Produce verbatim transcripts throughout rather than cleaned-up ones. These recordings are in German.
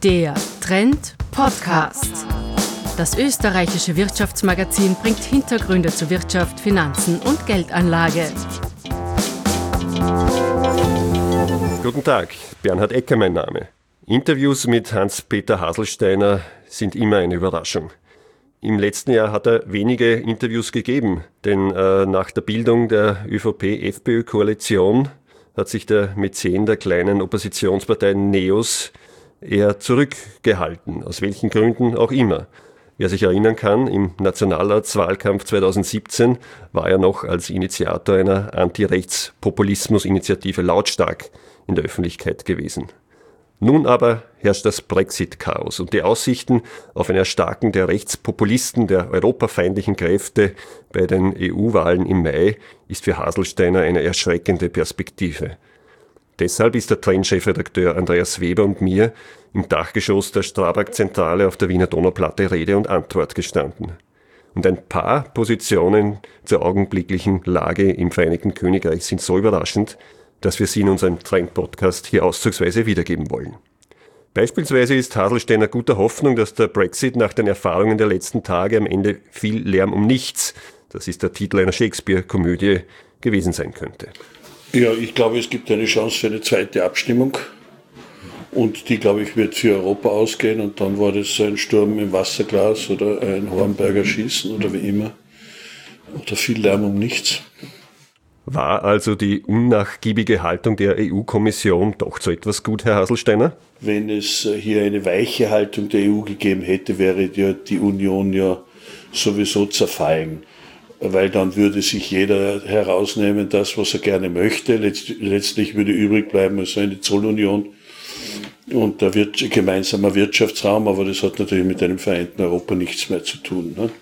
Der Trend Podcast. Das österreichische Wirtschaftsmagazin bringt Hintergründe zu Wirtschaft, Finanzen und Geldanlage. Guten Tag, Bernhard Ecker mein Name. Interviews mit Hans-Peter Haselsteiner sind immer eine Überraschung. Im letzten Jahr hat er wenige Interviews gegeben, denn äh, nach der Bildung der ÖVP-F P Ö-Koalition hat sich der Mäzen der kleinen Oppositionspartei NEOS eher zurückgehalten, aus welchen Gründen auch immer. Wer sich erinnern kann, im Nationalratswahlkampf zweitausendsiebzehn war er noch als Initiator einer Anti-Rechts-Populismus-Initiative lautstark in der Öffentlichkeit gewesen. Nun aber herrscht das Brexit-Chaos und die Aussichten auf ein Erstarken der Rechtspopulisten, der europafeindlichen Kräfte bei den E U-Wahlen im Mai ist für Haselsteiner eine erschreckende Perspektive. Deshalb ist der Trend-Chefredakteur Andreas Weber und mir im Dachgeschoss der Strabag-Zentrale auf der Wiener Donauplatte Rede und Antwort gestanden. Und ein paar Positionen zur augenblicklichen Lage im Vereinigten Königreich sind so überraschend, dass wir sie in unserem Trend-Podcast hier auszugsweise wiedergeben wollen. Beispielsweise ist Haselsteiner guter Hoffnung, dass der Brexit nach den Erfahrungen der letzten Tage am Ende viel Lärm um nichts, das ist der Titel einer Shakespeare-Komödie, gewesen sein könnte. Ja, ich glaube, es gibt eine Chance für eine zweite Abstimmung und die, glaube ich, wird für Europa ausgehen und dann war das ein Sturm im Wasserglas oder ein Hornberger Schießen oder wie immer oder viel Lärm um nichts. War also die unnachgiebige Haltung der E U-Kommission doch zu etwas gut, Herr Haselsteiner? Wenn es hier eine weiche Haltung der E U gegeben hätte, wäre ja die Union ja sowieso zerfallen. Weil dann würde sich jeder herausnehmen, das, was er gerne möchte. Letztlich würde übrig bleiben also eine Zollunion und der gemeinsamer Wirtschaftsraum, aber das hat natürlich mit einem vereinten Europa nichts mehr zu tun. Ne?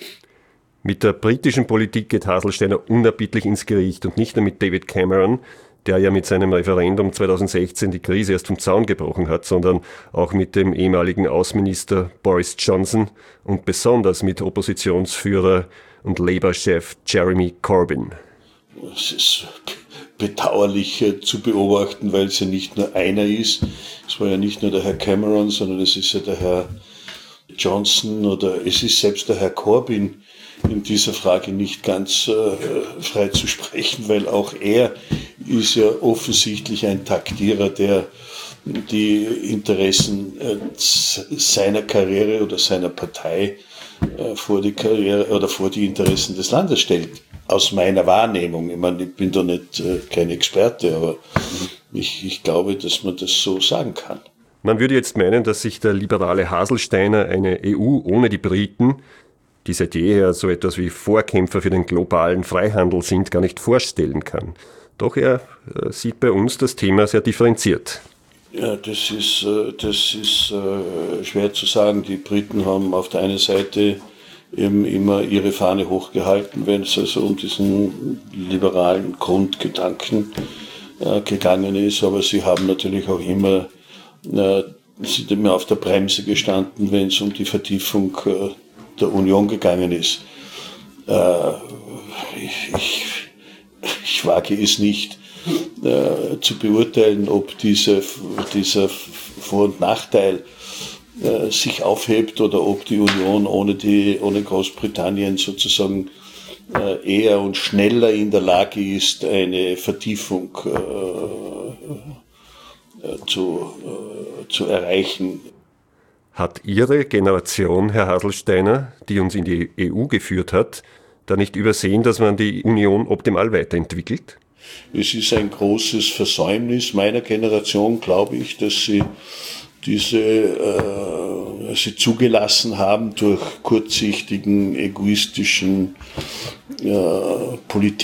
Mit der britischen Politik geht Haselsteiner unerbittlich ins Gericht und nicht nur mit David Cameron, der ja mit seinem Referendum zweitausendsechzehn die Krise erst vom Zaun gebrochen hat, sondern auch mit dem ehemaligen Außenminister Boris Johnson und besonders mit Oppositionsführer und Labour-Chef Jeremy Corbyn. Es ist bedauerlich zu beobachten, weil es ja nicht nur einer ist. Es war ja nicht nur der Herr Cameron, sondern es ist ja der Herr Johnson oder es ist selbst der Herr Corbyn in dieser Frage nicht ganz äh, frei zu sprechen, weil auch er ist ja offensichtlich ein Taktierer, der die Interessen äh, seiner Karriere oder seiner Partei äh, vor die Karriere oder vor die Interessen des Landes stellt. Aus meiner Wahrnehmung. Ich meine, ich bin da nicht äh, kein Experte, aber ich, ich glaube, dass man das so sagen kann. Man würde jetzt meinen, dass sich der liberale Haselsteiner eine E U ohne die Briten, die seit jeher so etwas wie Vorkämpfer für den globalen Freihandel sind, gar nicht vorstellen kann. Doch er äh, sieht bei uns das Thema sehr differenziert. Ja, das ist, äh, das ist äh, schwer zu sagen. Die Briten haben auf der einen Seite eben immer ihre Fahne hochgehalten, wenn es also um diesen liberalen Grundgedanken äh, gegangen ist. Aber sie haben natürlich auch immer, äh, sind immer auf der Bremse gestanden, wenn es um die Vertiefung äh, der Union gegangen ist. Äh, ich, ich, ich wage es nicht äh, zu beurteilen, ob diese, dieser Vor- und Nachteil äh, sich aufhebt oder ob die Union ohne, die, ohne Großbritannien sozusagen äh, eher und schneller in der Lage ist, eine Vertiefung äh, äh, zu, äh, zu erreichen. Hat Ihre Generation, Herr Haselsteiner, die uns in die E U geführt hat, da nicht übersehen, dass man die Union optimal weiterentwickelt? Es ist ein großes Versäumnis meiner Generation, glaube ich, dass sie diese äh, sie zugelassen haben durch kurzsichtigen, egoistischen äh,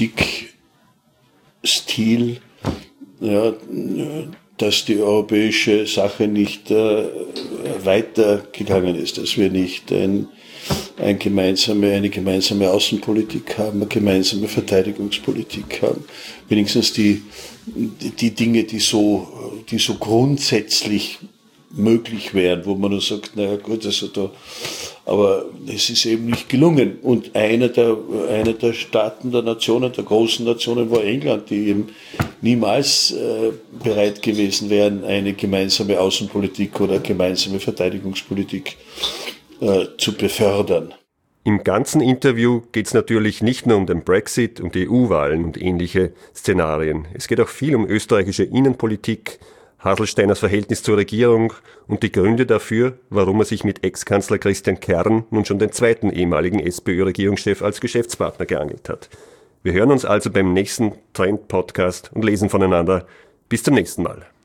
Politikstil, ja, dass die europäische Sache nicht äh, weitergegangen ist, dass wir nicht ein, ein gemeinsame, eine gemeinsame Außenpolitik haben, eine gemeinsame Verteidigungspolitik haben. Wenigstens die, die, die Dinge, die so, die so grundsätzlich möglich wären, wo man nur sagt, naja gut, also da Aber es ist eben nicht gelungen. Und eine der, eine der Staaten, der Nationen, der großen Nationen war England, die eben niemals äh, bereit gewesen wären, eine gemeinsame Außenpolitik oder gemeinsame Verteidigungspolitik äh, zu befördern. Im ganzen Interview geht es natürlich nicht nur um den Brexit, um die E U-Wahlen und ähnliche Szenarien. Es geht auch viel um österreichische Innenpolitik, Haselsteiners Verhältnis zur Regierung und die Gründe dafür, warum er sich mit Ex-Kanzler Christian Kern nun schon den zweiten ehemaligen SPÖ-Regierungschef als Geschäftspartner geangelt hat. Wir hören uns also beim nächsten Trend-Podcast und lesen voneinander. Bis zum nächsten Mal.